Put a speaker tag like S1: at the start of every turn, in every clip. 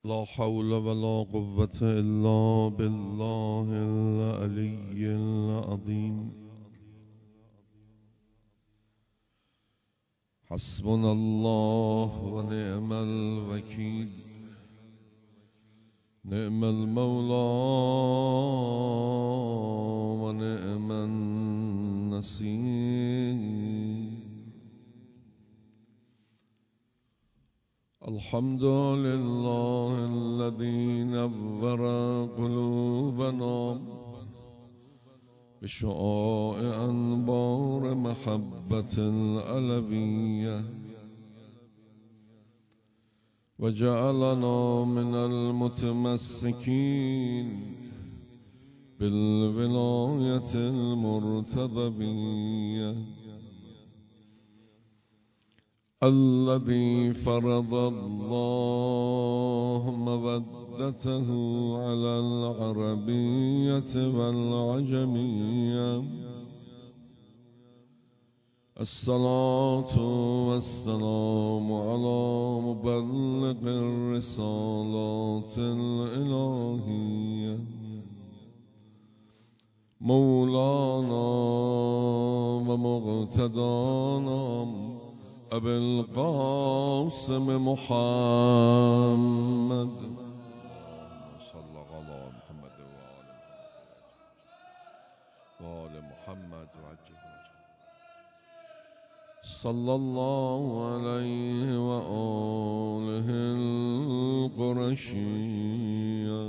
S1: لا حول ولا قوة إلا بالله العلي العظيم. حسبنا الله ونعم الوكيل، نعم المولى ونعم النصير. الحمد لله الذي نور قلوبنا بشعاع أنبار محبة العلوية، وجعلنا من المتمسكين بالولاية المرتضوية، الذي فرض الله مودته على العربية والعجمية. الصلاة والسلام على مبلغ الرسالات الإلهية مولانا ومقتدانا أبي القاسم محمد صلى على محمد وآل محمد صلى الله عليه وآله القرشية،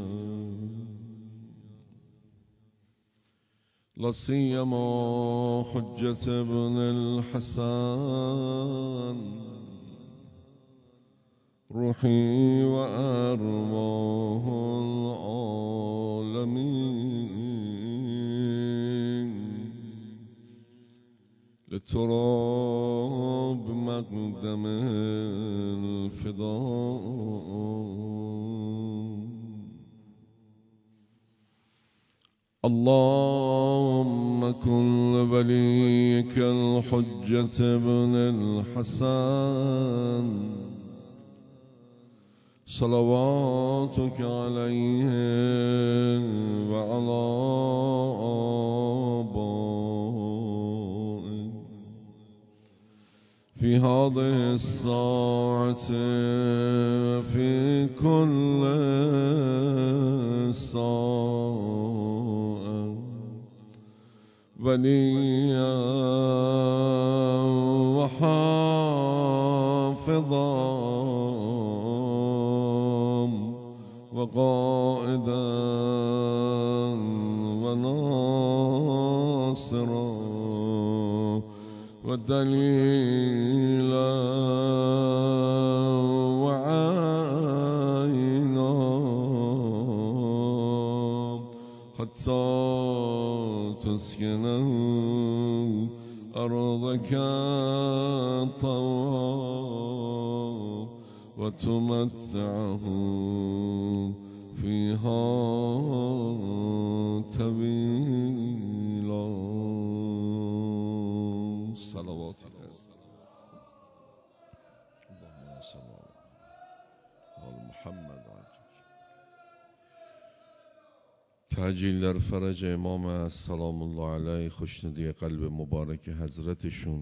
S1: لا سيما حجة ابن الحسن روحي وأرواح العالمين، لتراب مقدم الفداء. اللهم كن وليك الحجة ابن الحسن صلواتك عليه وعلى آبائه في هذه الساعة في كل ساعة وليا وحافظا وقائدا وناصرا ودليلا وعينا حتى تسكنه أرضك طوعا وتمتعه فيها طويلا. صلواتك اللهم صل على محمد. تعجیل در فرج امام است سلام الله علیه، خوشنودی قلب مبارک حضرتشون.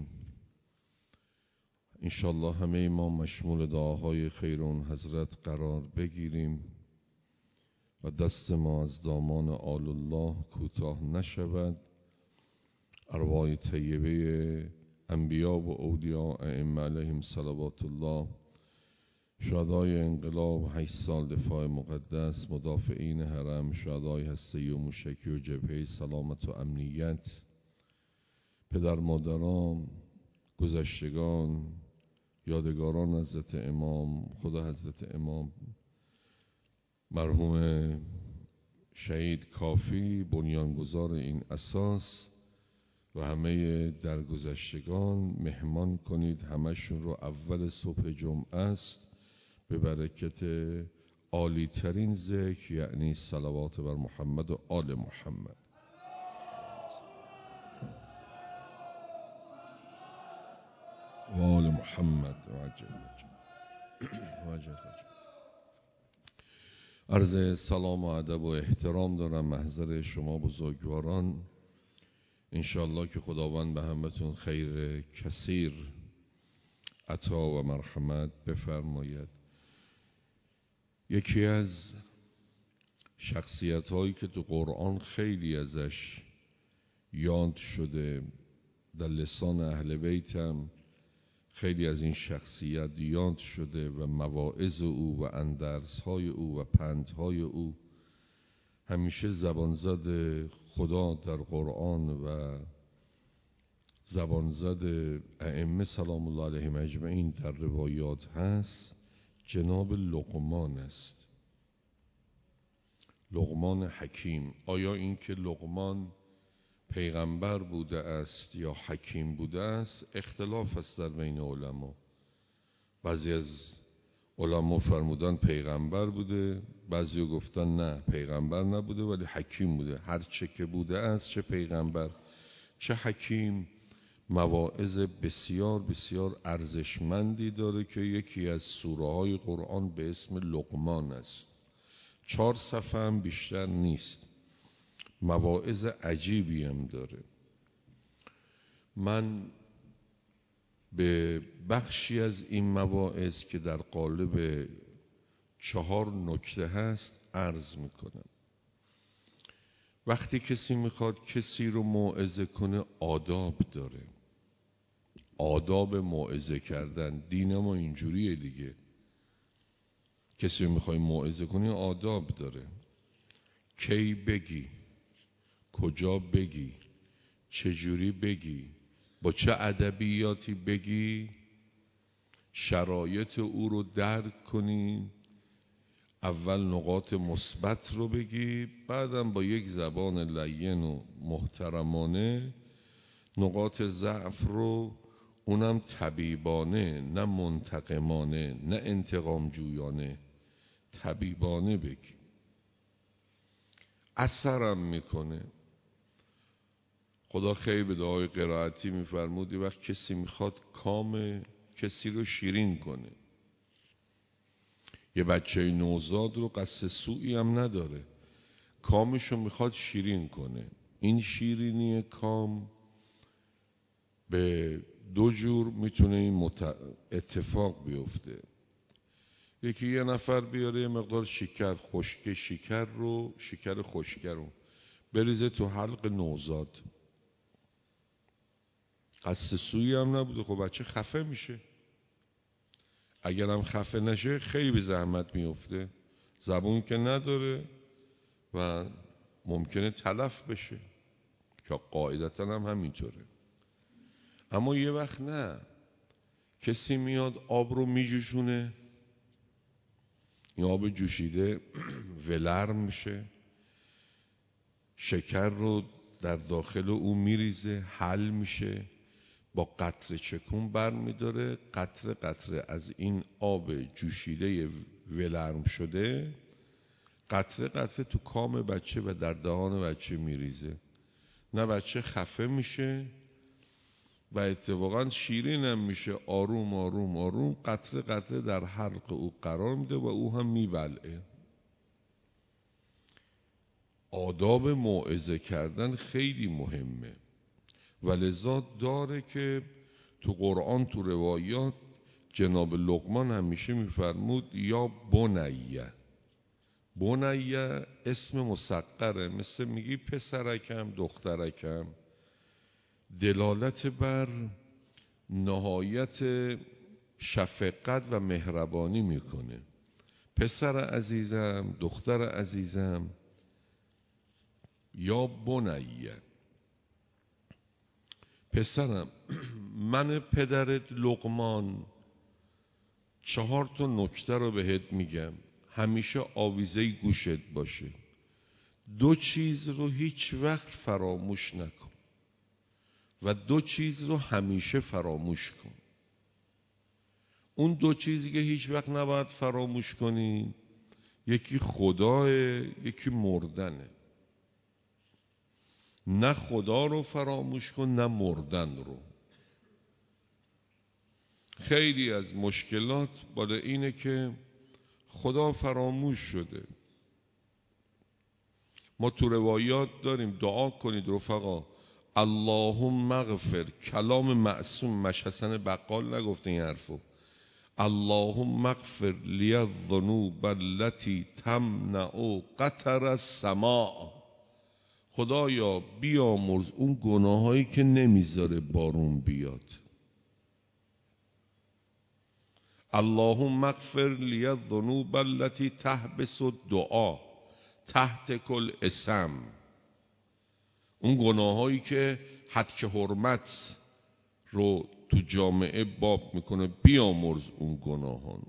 S1: انشالله همه ما مشمول دعاهای خیر اون حضرت قرار بگیریم و دست ما از دامان آل الله کوتاه نشود. ارواح طیبه انبیا و اولیاء ائمه علیهم صلوات الله، شهدای انقلاب 8 سال دفاع مقدس، مدافعین حرم، شهدای هسته و موشکی و جبهه سلامت و امنیت، پدر مادران، گذشتگان، یادگاران حضرت امام، خدا حضرت امام، مرحوم شهید کافی بنیانگذار این اساس و همه درگذشتگان مهمان کنید. همشون رو اول صبح جمعه است به برکت عالی ترین ذکر، یعنی صلوات بر محمد و آل محمد. و آل محمد و عجل. عرض سلام و ادب و احترام دارم محضر شما بزرگواران. انشاءالله که خداوند به همتون خیر کثیر عطا و مرحمت بفرماید. یکی از شخصیت هایی که تو قرآن خیلی ازش یاد شده، در لسان اهل بیت هم خیلی از این شخصیت یاد شده و مواعظ او و اندرس‌های او و پندهای او همیشه زبانزد خدا در قرآن و زبانزد ائمه سلام الله علیهم اجمعین در روایات هست، جناب لقمان است، لقمان حکیم. آیا این که لقمان پیغمبر بوده است یا حکیم بوده است اختلاف است در بین علما. بعضی از علما فرمودن پیغمبر بوده، بعضی گفتن نه پیغمبر نبوده ولی حکیم بوده. هر چه که بوده است، چه پیغمبر چه حکیم، مواعظ بسیار بسیار ارزشمندی داره که یکی از سوره های قرآن به اسم لقمان است. 4 صفحه هم بیشتر نیست، مواعظ عجیبی هم داره. من به بخشی از این مواعظ که در قالب 4 نکته هست عرض میکنم. وقتی کسی میخواد کسی رو موعظه کنه آداب داره، آداب موعظه کردن. دین ما اینجوریه دیگه، کسی رو میخوای موعظه کنی آداب داره. کی بگی، کجا بگی، چجوری بگی، با چه ادبیاتی بگی، شرایط او رو درک کنی. اول نقاط مثبت رو بگی، بعدم با یک زبان لین و محترمانه نقاط ضعف رو، اونم طبیبانه نه منتقمانه نه انتقام جویانه، طبیبانه بگی. اثرم میکنه. خدا خیر به دعای قرائتی میفرمودی وقت کسی میخواد کام کسی رو شیرین کنه، یه بچه نوزاد رو قصد سوئی هم نداره، کامشو میخواد شیرین کنه. این شیرینی کام به 2 جور میتونه این اتفاق بیفته. یکی یه نفر بیاره یه مقدار شکر خشک، شکر خشکه رو بریزه تو حلق نوزاد، قصد سوئی هم نبوده، خب بچه خفه میشه. اگرم خفه نشه خیلی به زحمت میفته، زبون که نداره و ممکنه تلف بشه که قاعدتا هم همینطوره. اما یه وقت نه، کسی میاد آب رو میجوشونه، این آب جوشیده ولرم میشه، شکر رو در داخل او میریزه، حل میشه، با قطره چکون بر میداره، قطره قطره از این آب جوشیده ولرم شده قطره قطره تو کام بچه و در دهان بچه میریزه. نه بچه خفه میشه و اتفاقا شیرین هم میشه، آروم آروم آروم قطره قطره در حلق او قرار میده و او هم میبلعه. آداب موعظه کردن خیلی مهمه و لذا داره که تو قرآن تو روایات جناب لقمان همیشه میفرمود یا بنیه. بنیه اسم مصغره، مثل میگی پسرکم دخترکم، دلالت بر نهایت شفقت و مهربانی میکنه. پسر عزیزم، دختر عزیزم، یا بنیه. پسرم، من پدرت لقمان 4 نکته رو بهت میگم، همیشه آویزه گوشت باشه. 2 چیز رو هیچ وقت فراموش نکن و 2 چیز رو همیشه فراموش کن. اون 2 چیزی که هیچ وقت نباید فراموش کنی، یکی خداه، یکی مردنه. نه خدا رو فراموش کن نه مردن رو. خیلی از مشکلات بالا اینه که خدا فراموش شده، ما تو روایات داریم دعا کنید رفقا، اللهم اغفر، کلام معصوم. مش حسن بقال نگفته این حرفو. اللهم اغفر لی الذنوب التي تمنع قطر السماء. خدایا بیامرز اون گناهایی که نمیذاره بارون بیاد. اللهم اغفر لی الذنوب التي تحبس الدعاء تحت کل اسم. اون گناهایی که حد که حرمت رو تو جامعه باب میکنه، بیامرز اون گناهان.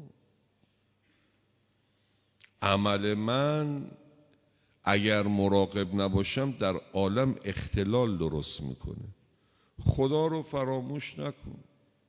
S1: عمل من اگر مراقب نباشم در عالم اختلال درست میکنه. خدا رو فراموش نکن.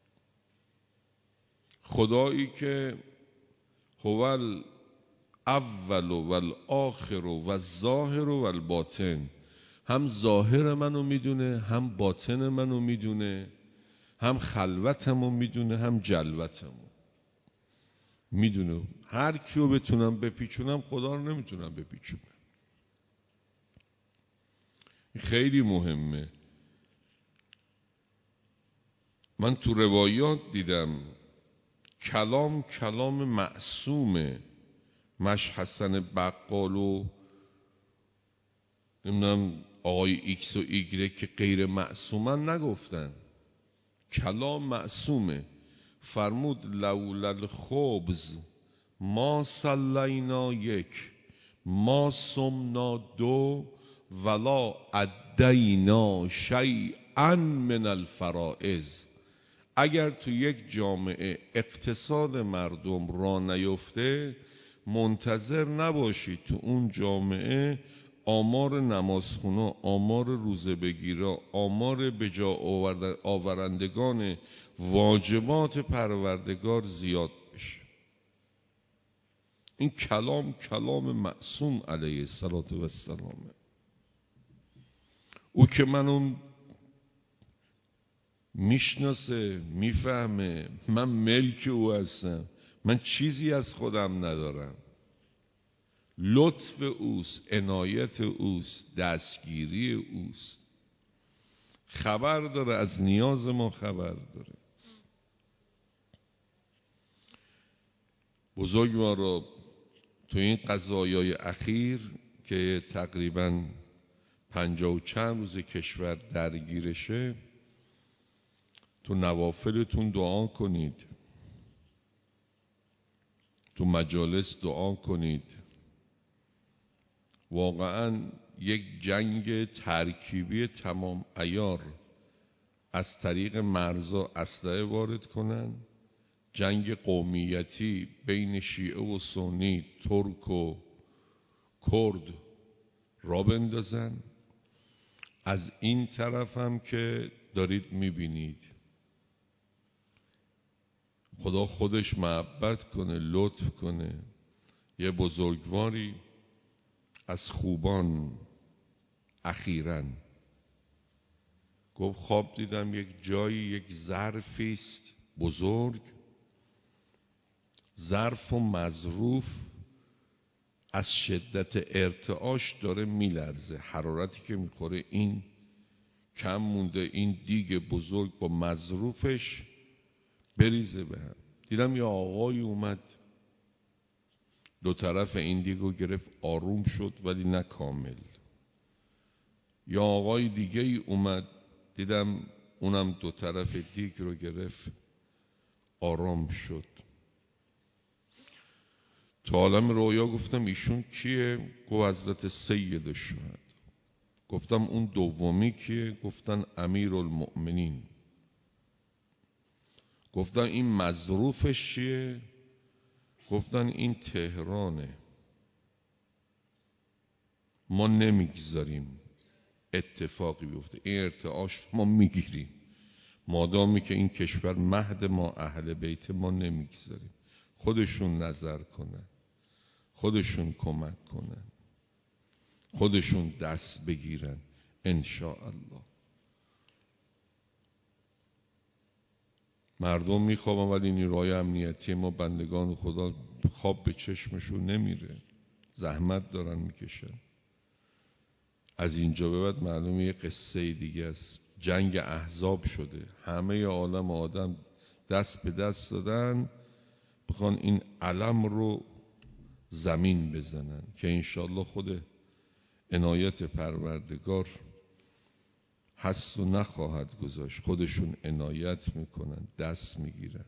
S1: خدایی که هو الاول و الآخر و الظاهر و الباطن، هم ظاهر منو میدونه، هم باطن منو میدونه، هم خلوتمو میدونه، هم جلوتمو میدونه. هر کیو بتونم بپیچونم خدا رو نمیتونم بپیچونم. خیلی مهمه. من تو روایات دیدم کلام معصومه. مش حسن بقال و نمیدونم آقای ایکس و ایگرک که غیر معصومن نگفتن، کلام معصومه. فرمود لولا الخبز ما صلینا یک، ما صمنا دو، ولا ادینا شیئا من الفرائض. اگر تو یک جامعه اقتصاد مردم را نیفته، منتظر نباشید تو اون جامعه آمار نمازخونا، آمار روزه بگیرا، آمار به جا آورندگان واجبات پروردگار زیاد بشه. این کلام معصوم علیه السلام. او که منو میشناسه، میفهمه من ملک او هستم، من چیزی از خودم ندارم. لطف اوست، عنایت اوست، دستگیری اوست. خبر داره، از نیاز ما خبر داره. بزرگوارا تو این قضایای اخیر که تقریباً 50 و چند روز کشور درگیرشه، تو نوافلتون دعا کنید، تو مجالس دعا کنید. واقعاً یک جنگ ترکیبی تمام عیار از طریق مرزا اسلحه وارد کنن، جنگ قومیتی بین شیعه و سنی، ترک و کرد را بندازن. از این طرف هم که دارید میبینید خدا خودش محبت کنه، لطف کنه. یه بزرگواری از خوبان اخیراً گفت خواب دیدم یک جایی یک ظرفی است بزرگ، ظرف و مظروف از شدت ارتعاش داره میلرزه. حرارتی که میخوره این کم مونده این دیگ بزرگ با مظروفش بریزه به هم. دیدم یه آقای اومد دو طرف این دیگو گرفت، آروم شد ولی نه کامل. یا آقای دیگه ای اومد، دیدم اونم دو طرف دیگ رو گرفت، آرام شد. تو عالم رویا گفتم ایشون کیه؟ گفت حضرت سید الشهدا. گفتم اون دومی کیه؟ گفتن امیرالمؤمنین. گفتن این مظروفش چیه؟ گفتن این تهرانه. ما نمیگذاریم اتفاقی بیفته، این ارتعاش ما میگیریم. مادامی که این کشور مهد ما اهل بیت، ما نمیگذاریم. خودشون نظر کنن، خودشون کمک کنن، خودشون دست بگیرن انشاءالله. مردم میخوابن ولی نیروهای امنیتی ما بندگان خدا خواب به چشمشون نمیره، زحمت دارن میکشن. از اینجا به بعد معلومه یه قصه دیگه است. جنگ احزاب شده، همه عالم آدم دست به دست دادن بخوان این علم رو زمین بزنن که انشالله خود عنایت پروردگار هست و نخواهد گذاشت. خودشون عنایت میکنن، دست میگیرن.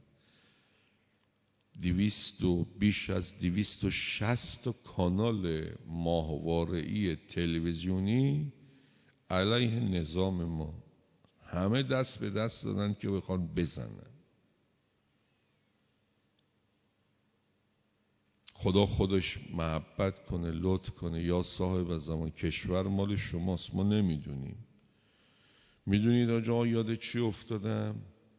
S1: بیش از 260 کانال ماهواره‌ای تلویزیونی علیه نظام ما، همه دست به دست دادن که بخوان بزنن. خدا خودش محبت کنه، لطف کنه. یا صاحب زمان، کشور مال شماست، ما نمیدونیم. میدونید آجا یاد چی افتادم؟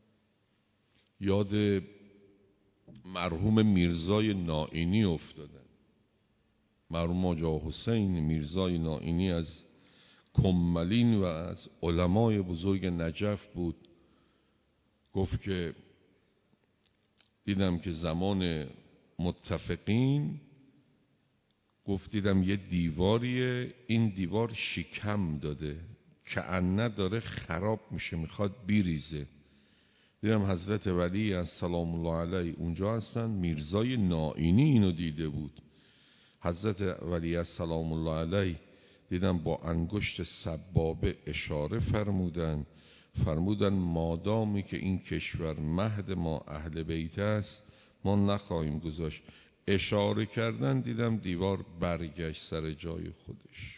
S1: یاد مرحوم میرزای نائینی افتادم. مرحوم آجا حسین میرزای نائینی از کمالین و از علمای بزرگ نجف بود. گفت که دیدم که زمان متفقین، گفت دیدم یه دیواریه، این دیوار شکم داده که انه داره خراب میشه، میخواد بیریزه. دیدم حضرت ولی از سلام الله علیه اونجا هستن. میرزای نائینی اینو دیده بود. حضرت ولی از سلام الله علیه دیدم با انگشت سبابه اشاره فرمودن مادامی که این کشور مهد ما اهل بیت است ما نخواهیم گذاشت. اشاره کردن، دیدم دیوار برگشت سر جای خودش.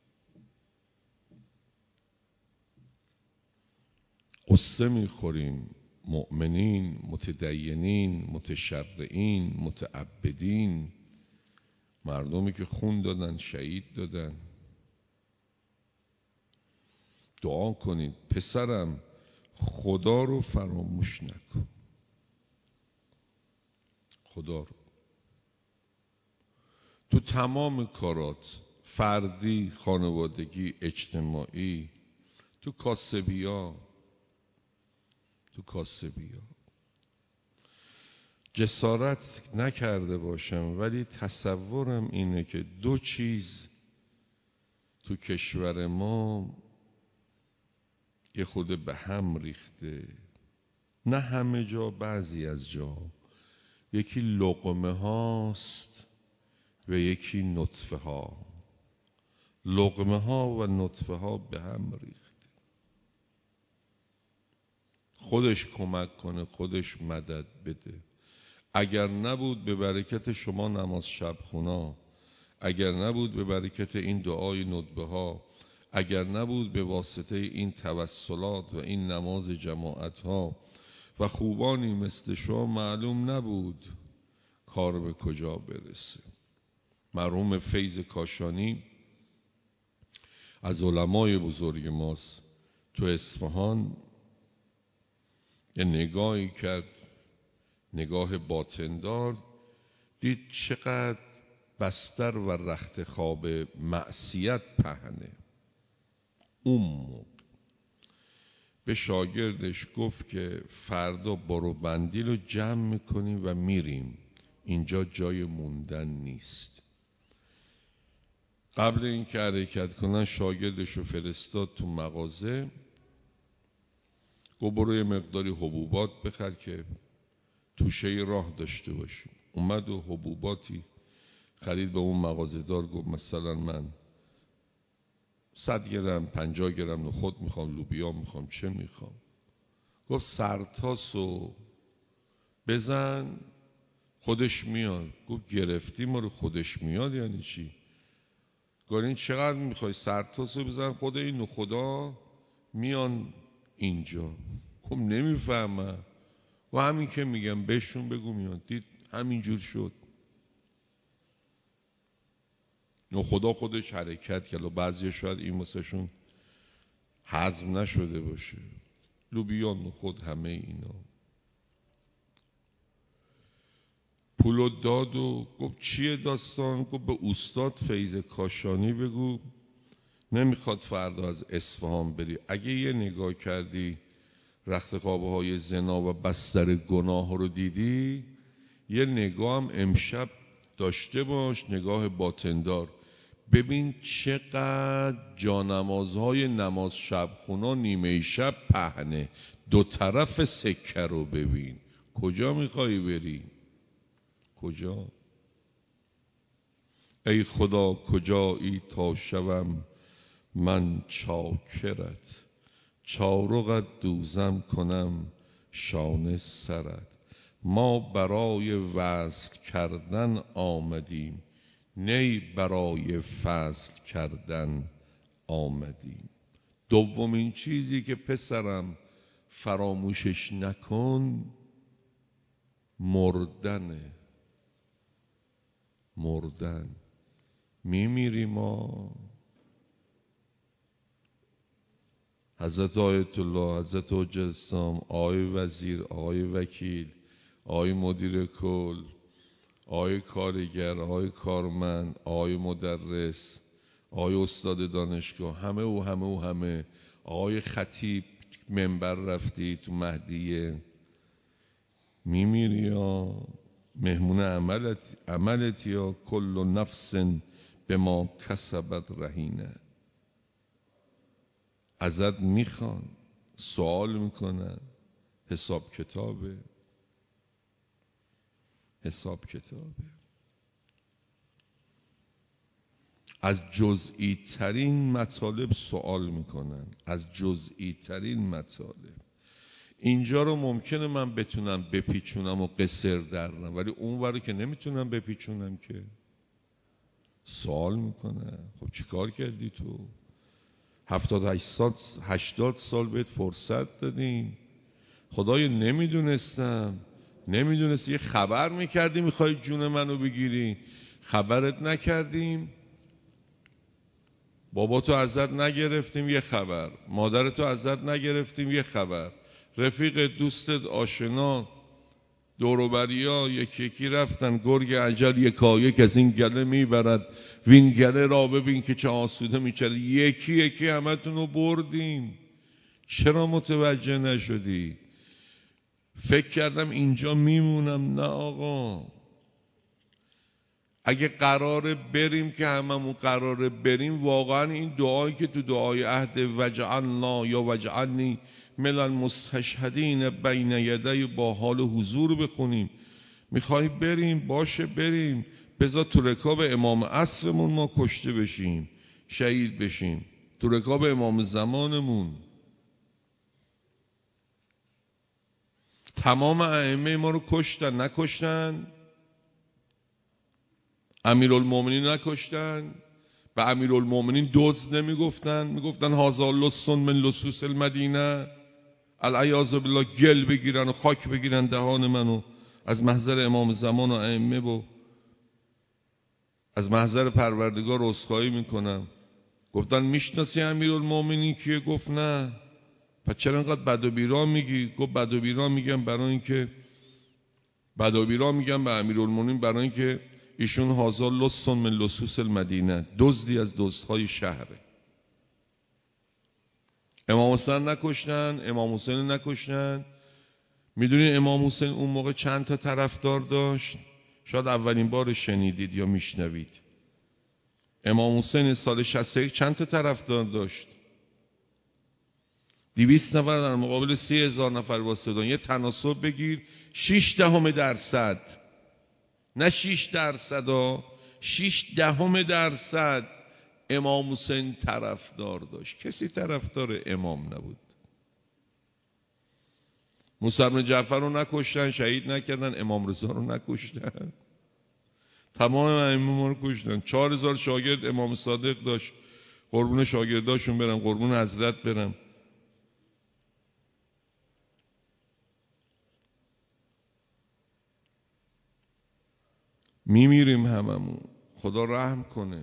S1: قصه میخوریم مؤمنین، متدینین، متشرعین، متعبدین، مردمی که خون دادن، شهید دادن. دعا کنید پسرم خدا رو فراموش نکن، خدا رو تو تمام کارات، فردی، خانوادگی، اجتماعی، تو کاسبیا جسارت نکرده باشم، ولی تصورم اینه که دو چیز تو کشور ما یه خود به هم ریخته، نه همه جا، بعضی از جا. یکی لقمه هاست و یکی نطفه ها. لقمه ها و نطفه ها به هم ریخته. خودش کمک کنه، خودش مدد بده. اگر نبود به برکت شما نماز شب خونا، اگر نبود به برکت این دعای ندبه ها، اگر نبود به واسطه این توسلات و این نماز جماعت ها و خوبانی مثل شما، معلوم نبود کار به کجا برسه. مرحوم فیض کاشانی از علمای بزرگ ماست، تو اصفهان یه نگاهی کرد، نگاه باطندار، دید چقدر بستر و رخت خواب معصیت پهنه. اون موقع به شاگردش گفت که فردا برو بندیل رو جمع میکنیم و میریم، اینجا جای موندن نیست. قبل این که حرکت کنن شاگردش رو فرستاد تو مغازه، گفت برو یه مقداری حبوبات بخر که توشه راه داشته باشیم. اومد و حبوباتی خرید. به اون مغازه‌دار گفت مثلا من 100 گرم 50 گرم نخود میخوام، لوبیا میخوام، چه میخوام؟ گفت سرتاسو بزن خودش میاد. گفت گرفتی ما رو خودش میاد یعنی چی؟ گفت این چقدر میخوای؟ سرتاسو بزن خود این نخودا میان اینجا. خب نمیفهمم. و همین که میگم بهشون بگو میاد. دید همینجور شد. نخدا خودش حرکت کرد. و بعضی شاید این واسهشون هضم نشده باشه. لوبیا، نخود، همه اینا. پولو داد و گفت چیه داستان؟ گفت به استاد فیض کاشانی بگو نمیخواد فردا از اصفهان بری. اگه یه نگاه کردی رخت خوابه های زنا و بستر گناه رو دیدی، یه نگاه هم امشب داشته باش، نگاه باطندار. ببین چقدر جانمازهای نماز شبخونا نیمه شب پهنه، دو طرف سکه رو ببین. کجا میخوایی بری؟ کجا؟ ای خدا کجایی تا شوم من چاکرت، چارقت دوزم کنم شانه سرت. ما برای وصل کردن آمدیم، نی برای فصل کردن آمدیم. دومین چیزی که پسرم فراموشش نکن، مردنه. مردن. میمیری ما. حضرت آیت الله، حضرت حجت اسلام، آقای وزیر، آقای وکیل، آقای مدیر کل، آقای کارگر، آقای کارمند، آقای مدرس، آقای استاد دانشگاه، همه آقای خطیب منبر رفتی تو مهدیه، میمیری یا مهمون عملت یا کل نفس به ما کسبت رهینه. ازت میخوان، سوال میکنن، حساب کتابه. از جزئی ترین مطالب سوال میکنن، از جزئی ترین مطالب. اینجا رو ممکنه من بتونم بپیچونم و قصر درنم، ولی اون ور که نمیتونم بپیچونم که. سوال میکنه خب چیکار کردی تو؟ 80 سال بهت فرصت دادیم، خدای نمیدونستی یه خبر میکردی میخوای جون منو بگیری، خبرت نکردیم. باباتو ازت نگرفتیم یه خبر، مادرتو ازت نگرفتیم یه خبر، رفیق دوستت آشنا دوروبریا یکی رفتن، گرگ اجل یکایک از این گله میبرد، وین گله را ببین که چه آسوده میچرد. یکی همتونو بردیم، چرا متوجه نشدی؟ فکر کردم اینجا میمونم. نه آقا، اگه قراره بریم که هممون قراره بریم، واقعا این دعایی که تو دعای عهد وجعلنا یا وجعلنی من المستشهدین بین یدی با حال حضور بخونیم. میخوای بریم؟ باشه بریم، بذار تو رکاب امام عصرمون ما کشته بشیم، شهید بشیم، تو رکاب امام زمانمون. تمام ائمه ما رو کشتن، نکشتن؟ امیرالمومنین نکشتن؟ به امیرالمومنین دزد نمیگفتن؟ میگفتن هذا لص من لصوص المدینه. العیاذ بالله گل بگیرن و خاک بگیرن دهان منو از محضر امام زمان و ائمه و از محضر پروردگار عذرخواهی میکنم. گفتن میشناسی امیرالمومنین کیه؟ گفت نه. پس چرا انقدر بد و بیراه میگی؟ گفت بد و بیراه میگم برای اینکه به امیرالمومنین برای اینکه ایشون هذا لص من لصوص المدینه، دزدی از دزدهای شهره. امام حسین نکشتن؟ امام حسین نکشتن؟ میدونی امام حسین اون موقع چند تا طرفدار داشت؟ شاید اولین بار شنیدید یا میشنوید. امام حسین سال 61 چند تا طرفدار داشت؟ 200 نفر در مقابل 30,000 نفر واسطه. یه تناسب بگیر، 0.6%، نه 6%، 0.6% امام حسین طرفدار داشت. کسی طرفدار امام نبود. موسی بن جعفر رو نکشتن، شهید نکردن. امام رضا رو نکشتن. تمام ائمه ما رو کشتن. 4000 شاگرد امام صادق داشت، قربون شاگرداشون برم، قربون حضرت برم. میمیریم هممون، خدا رحم کنه.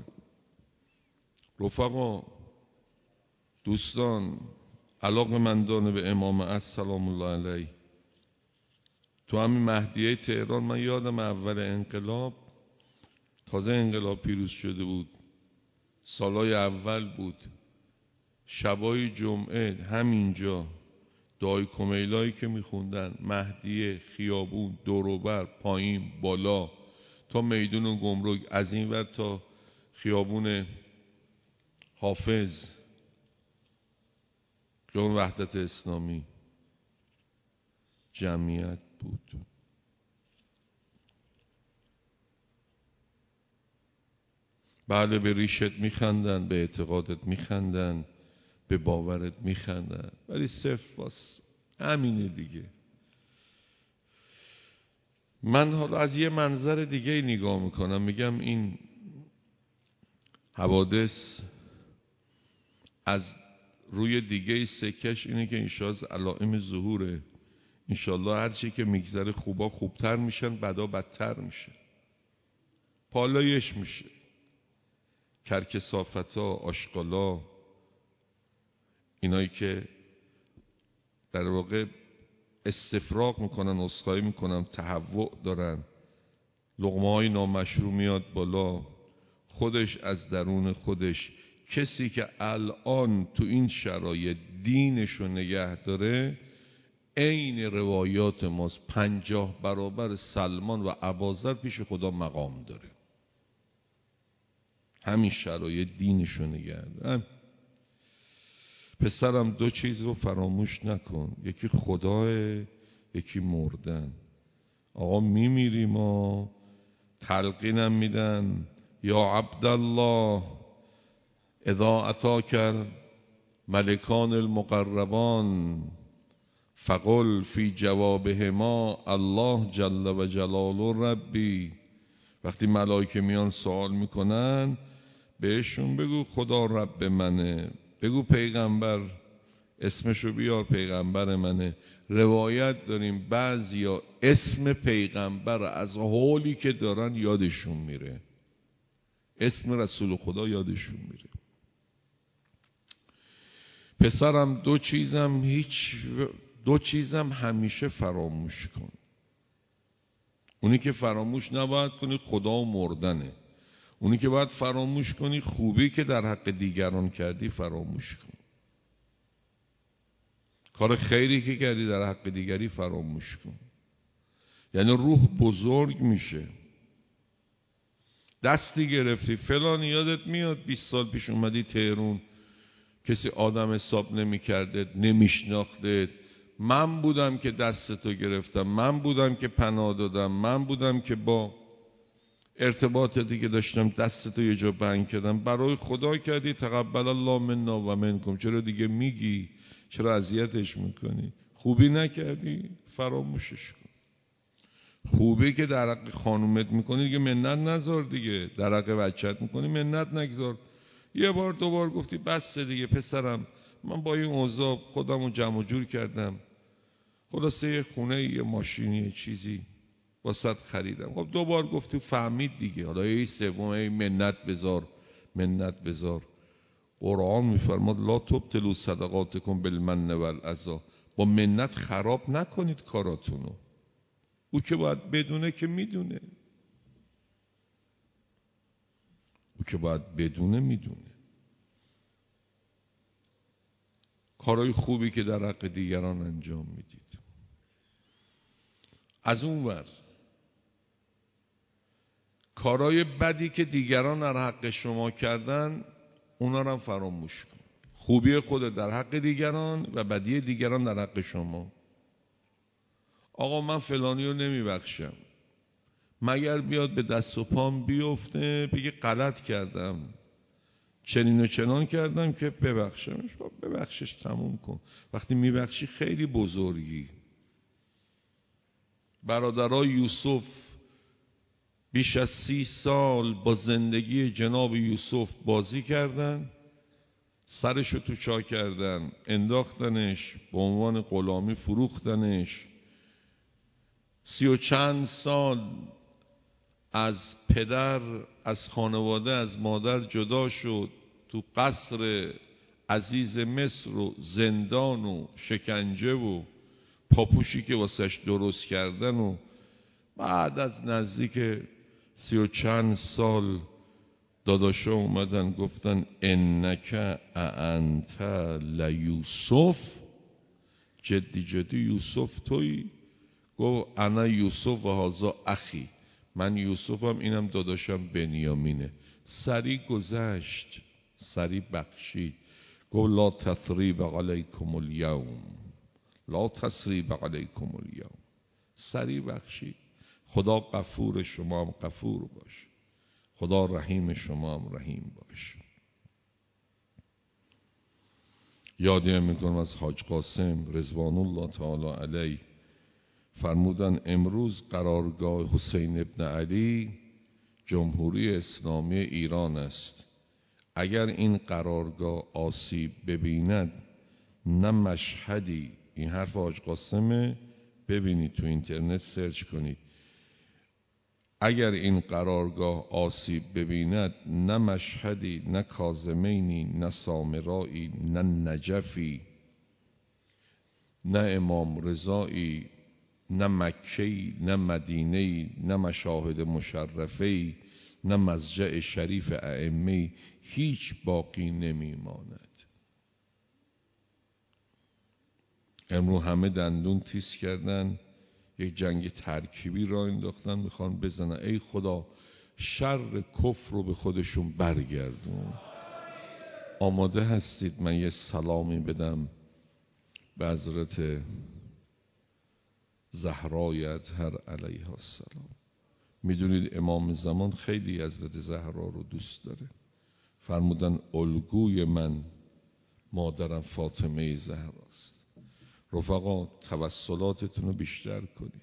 S1: رفقا، دوستان، علاقه‌مندان به امام عصر سلام الله علیه، تو همین مهدیه تهران من یادم اول انقلاب، تازه انقلاب پیروز شده بود، سالای اول بود، شبای جمعه همینجا دعای کمیلایی که میخوندن، مهدیه، خیابون، دوروبر، پایین، بالا، تا میدون گمرک، از این ور تا خیابون حافظ، خیابون وحدت اسلامی جمعیت بود. بله، به ریشت میخندن، به اعتقادت میخندن، به باورت میخندن، ولی صرف واس همینه دیگه. من حالا از یه منظر دیگه نگاه میکنم، میگم این حوادث از روی دیگه سکش اینه که انشاءالله علائم ظهوره. انشاءالله هرچی که میگذره خوبا خوبتر میشن، بدا بدتر میشه، پالایش میشه. کرکسافتا، آشغالا، اینایی که در واقع استفراغ میکنن، اسخایی میکنن، تهوع دارن، لقمه های نامشروع میاد بالا، خودش از درون خودش، کسی که الان تو این شرایط دینشو نگه داره عین روایات ماست، 50 برابر سلمان و ابوذر پیش خدا مقام داره. همین شرایط دینشو نگه داره. پسرم 2 چیز رو فراموش نکن، یکی خداه، یکی مردن. آقا میمیریم و تلقینم میدن یا عبدالله اذا اتاک ملکان المقربان فقل فی جوابهما الله جل و جلاله ربی. وقتی ملائکه میان سوال میکنن بهشون بگو خدا رب منه، بگو پیغمبر اسمشو بیار پیغمبر منه. روایت داریم بعضیا اسم پیغمبر از حالی که دارن یادشون میره، اسم رسول خدا یادشون میره. پسرم 2 چیزم همیشه فراموش کن. اونی که فراموش نباید کنی خدا و مردنه. اونی که باید فراموش کنی خوبی که در حق دیگران کردی فراموش کن. کار خیری که کردی در حق دیگری فراموش کن. یعنی روح بزرگ میشه. دستی گرفتی فلان، یادت میاد 20 سال پیش اومدی تهرون، کسی آدم حساب نمی کرده، نمیشناخته، من بودم که دستتو گرفتم، من بودم که پناه دادم، من بودم که با ارتباطاتی که داشتم دستتو یه جا بند کردم، برای خدا کردی، تقبل الله منا و منکم. چرا دیگه میگی؟ چرا اذیتش میکنی؟ خوبی نکردی؟ فراموشش کن. خوبی که در حق خانومت میکنی دیگه منت نذار دیگه، در حق بچت میکنی منت نگذار. 1 بار 2 بار گفتی بس دیگه پسرم، من با این اوضاع خودمو جمع جور کردم، خلاصه یه خونه، یه ماشینی، یه چیزی واسط خریدم. خب 2 بار گفتی فهمید دیگه، حالا یه سوم منت منت بذار. قرآن میفرماد لا تبطلوا صدقاتکم بالمن والأذی، با منت خراب نکنید کاراتونو. او که باید بدونه که میدونه، میدونه. کارهای خوبی که در حق دیگران انجام میدید. از اون ور کارهای بدی که دیگران در حق شما کردن اونا رو هم فراموش کن. خوبی خودت در حق دیگران و بدی دیگران در حق شما. آقا من فلانی رو نمیبخشم، مگر بیاد به دست و پام بیفته بگه غلط کردم، چنین و چنان کردم که ببخشمش. ببخشش، تموم کن. وقتی میبخشی خیلی بزرگی. برادرای یوسف بیش از 30 سال با زندگی جناب یوسف بازی کردن، سرشو تو چاه کردن، انداختنش، به عنوان غلامی فروختنش. 30 و چند سال از پدر، از خانواده، از مادر جدا شد، تو قصر عزیز مصر و زندان و شکنجه و پاپوشی که واسش درست کردن و بعد از نزدیک 30 و چند سال داداشا اومدن گفتن انک انت لیوسف، جدی یوسف تویی؟ گفت انا یوسف و هذا اخی، من یوسفم، اینم داداشم بنیامینه. سریع گذشت، سریع بخشید. گفت لا تثریب علیکم الیوم، لا تثریب علیکم الیوم. سریع بخشید. خدا غفور شما هم غفور باش، خدا رحیم شما هم رحیم باش. یادی میکنم از حاج قاسم رضوان الله تعالی علیه فرمودن امروز قرارگاه حسین ابن علی جمهوری اسلامی ایران است. اگر این قرارگاه آسیب ببیند، نه مشهدی، این حرف حاج قاسمه، ببینید تو اینترنت سرچ کنید، اگر این قرارگاه آسیب ببیند، نه مشهدی، نه کاظمینی، نه سامرایی، نه نجفی، نه امام رضایی، نه مکی، نه مدینه‌ای، نه مشاهد مشرفه‌ای، نه مضجع شریف ائمه‌ای، هیچ باقی نمیماند. امروز همه دندون تیز کردن، یک جنگ ترکیبی را انداختن، میخوان بزنن. ای خدا شر کفر رو به خودشون برگردون. آماده هستید من یه سلامی بدم به حضرت زهرای اطهر علیها السلام؟ میدونید امام زمان خیلی حضرت زهرا رو دوست داره. فرمودن الگوی من مادرم فاطمه زهراست. رفقا توسلاتتون رو بیشتر کنید.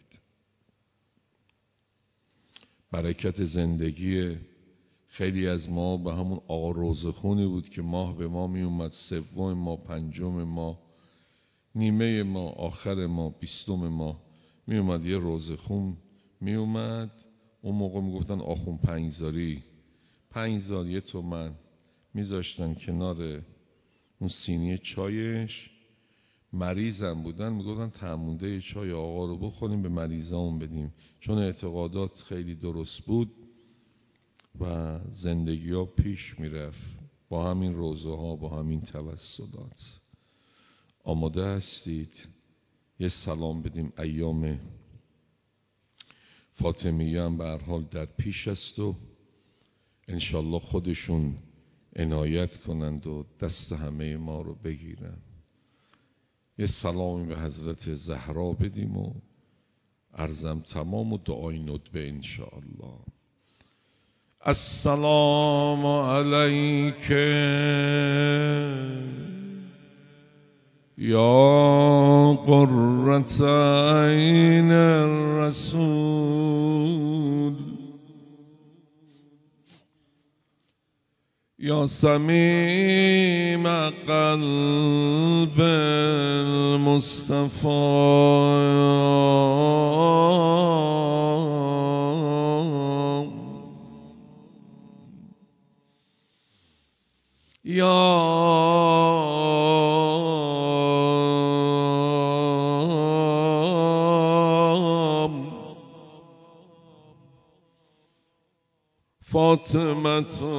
S1: برکت زندگی خیلی از ما به همون آقا روزخونی بود که ماه به ما می اومد، سوم ما، پنجم ما، نیمه ما، آخر ما، 20 ما می اومد. یه روزخون می اومد. اون موقع می گفتن آخون پنجزاری، 5 زار 1 تومن میذاشتن کنار اون سینی چایش. مریضم بودن میگفتن تعمونده چای آقا رو بخوریم به مریضامون بدیم، چون اعتقادات خیلی درست بود و زندگی ها پیش میرفت با همین روزه ها، با همین توسلات. آماده هستید یه سلام بدیم؟ ایام فاطمیه هم به هر حال در پیش است و انشالله خودشون عنایت کنند و دست همه ما رو بگیرن. یه سلامی به حضرت زهرا بدیم و عرضم تمام و دعای ندبه انشاءالله. السلام علیک یا قرة عین الرسول، یا سمیم قلب المصطفى، یا فاطمة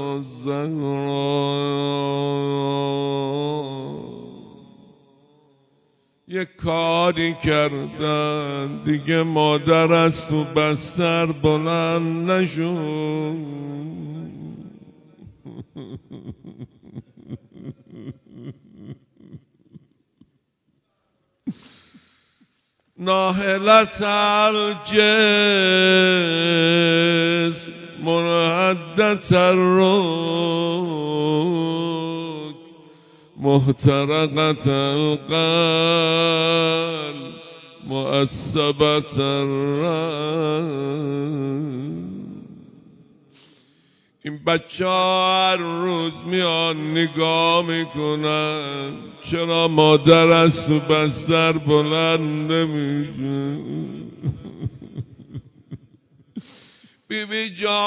S1: الزهرا. یک کاری کردن دیگه مادر از تو بستر بلند نشد. ناهلت الجسم منهدت الروح، محترقت القلب معصبت الرأس. این بچه ها هر روز میان نگاه میکنن چرا مادر از تو بستر بلند نمیشه. بیبی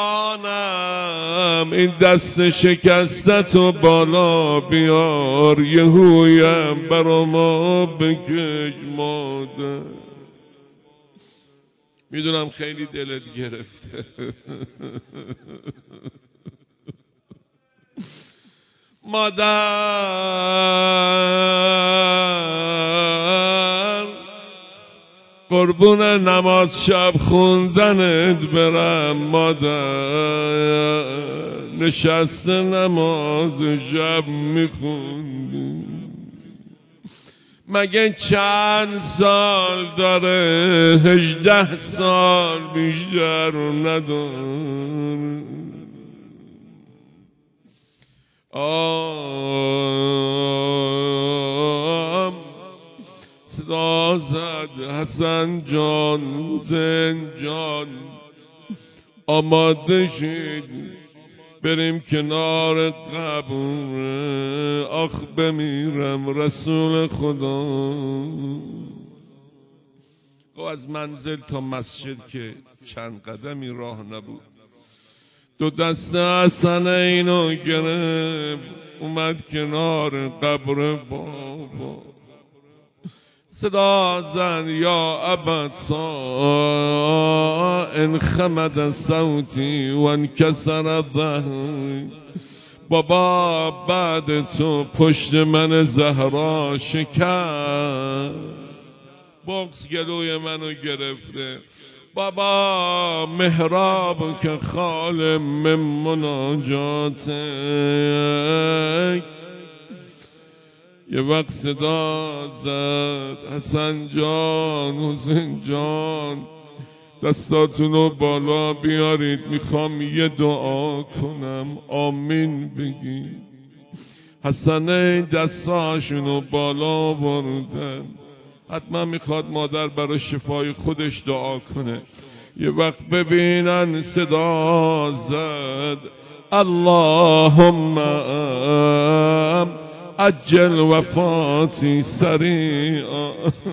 S1: جانم این دست شکستتو بالا بیار، یه هویم برا ما بکش مادر. میدونم خیلی دلت گرفته. مادر قربون نماز شب خوندنت برم مادر، نشست نماز شب میخوندی. مگه چند سال داره؟ 18 سال بیشتر نداره. صدا زد حسن جان، حسین جان، آماده شید بریم کنار قبر. آخ بمیرم رسول خدا. خب از منزل تا مسجد که چند قدمی راه نبود. دو دست حسنینو گرفت اومد کنار قبر بابا. صدا زد یا ابتا انخمد صوتی و انکسر ظهری. بابا بعد تو پشت من زهرا شکر، بغض گلوی منو گرفته. بابا محراب که خال من مناجاتک. یه وقت صدا زد حسن جان، حسین جان، دستاتونو بالا بیارید، میخوام یه دعا کنم، آمین بگید. حسن دستاشونو بالا بردن، حتما میخواد مادر برای شفای خودش دعا کنه. یه وقت ببینن صدا زد اللهم عجل وفاتی سریعا.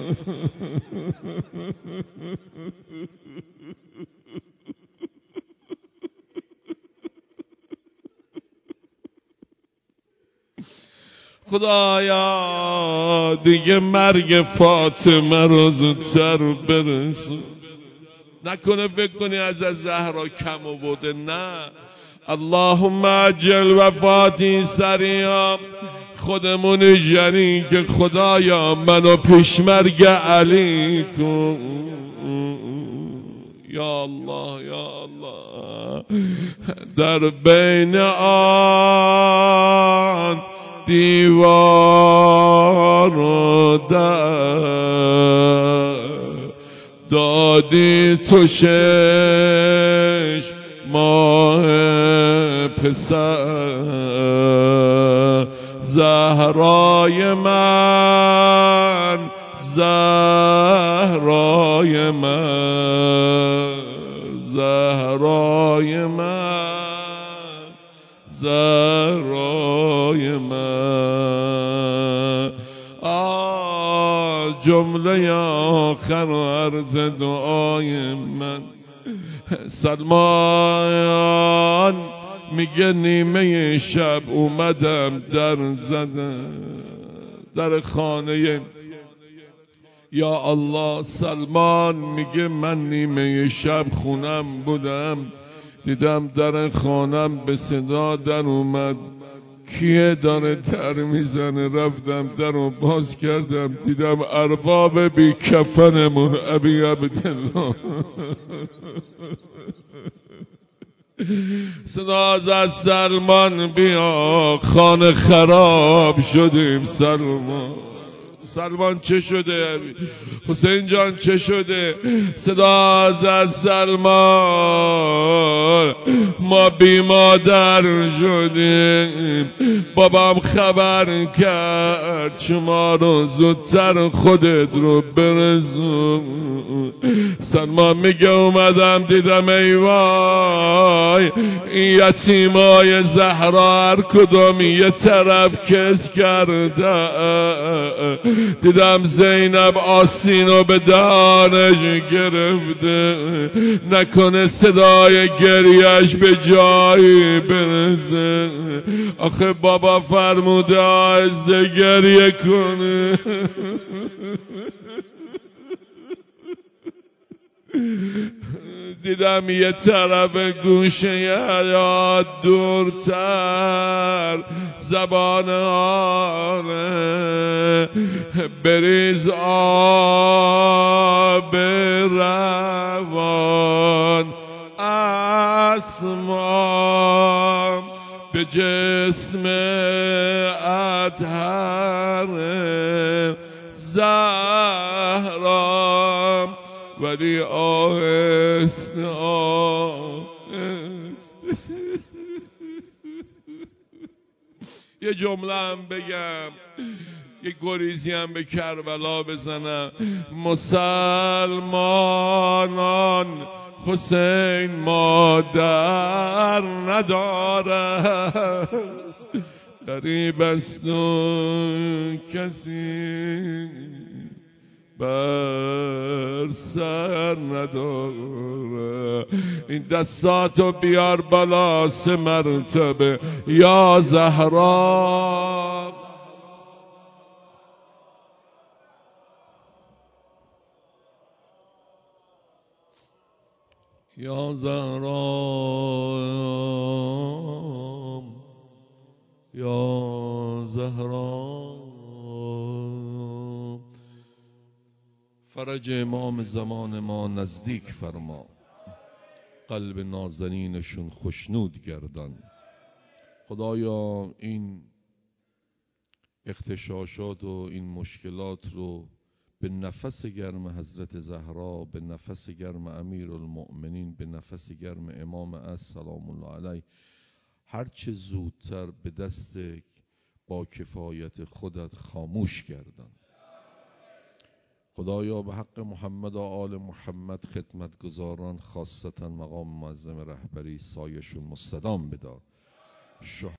S1: خدایا دیگه مرگ فاطمه رو زودتر برسون. نکنه فکر کنی از زهرا کم آورده، نه. اللهم عجل وفاتی سریعا. خودمون جری که خدایا منو پیشمرگ علی کن. یا الله یا الله. در بین آن دیوار و در دادی تو 6 ماه پسر. زهرای من، زهرای من، زهرای من، زهرای من. جمله آخر و عرض دعای من. سلمان میگه نیمه شب اومدم در زدم در خانه. یا الله. سلمان میگه من نیمه شب خونم بودم، دیدم در خانم به صدا در اومد، کیه داره در میزنه؟ رفتم در رو باز کردم، دیدم ارباب بی کفنمون ابی عبدالله. صدا زد سلمان بیا، خانه خراب شدیم. سلمان چه شده؟ حسین جان چه شده؟ صدا زد سلمان ما بی مادر شدیم، بابام خبر کرد شما رو زودتر خودت رو برسون. سلمان میگه اومدم دیدم ای وای این یتیمای زهرا هر کدوم یه طرف کس کرده. دیدم زینب آسینو به دهانش گرفته، نکنه صدای گریهش به جایی برسه. آخه بابا فرموده آهسته گریه کنه. دیدم یه طرف گوشه حیات دورتر بر زبان آره، بریز آب روان اسمام به جسم اطهر زهرا، ولی آهسته آهسته. یه جمله هم بگم، یه گریزی هم به کربلا بزنم. مسلمانان حسین مادر ندارد، غریب است و کسی بر سر نداره. این دستاتو بیار بالا 3 مرتبه، یا زهرا. یا زهرا، یا زهرا. فرج امام زمان ما نزدیک فرما، قلب نازنینشون خوشنود گردان. خدایا این اغتشاشات و این مشکلات رو به نفس گرم حضرت زهرا، به نفس گرم امیرالمؤمنین، به نفس گرم امام عصر سلام الله علیه هر چه زودتر به دست با کفایت خودت خاموش گردان. خدایا به حق محمد و آل محمد خدمتگزاران خاصتا مقام معظم رهبری سایشون مستدام بدار.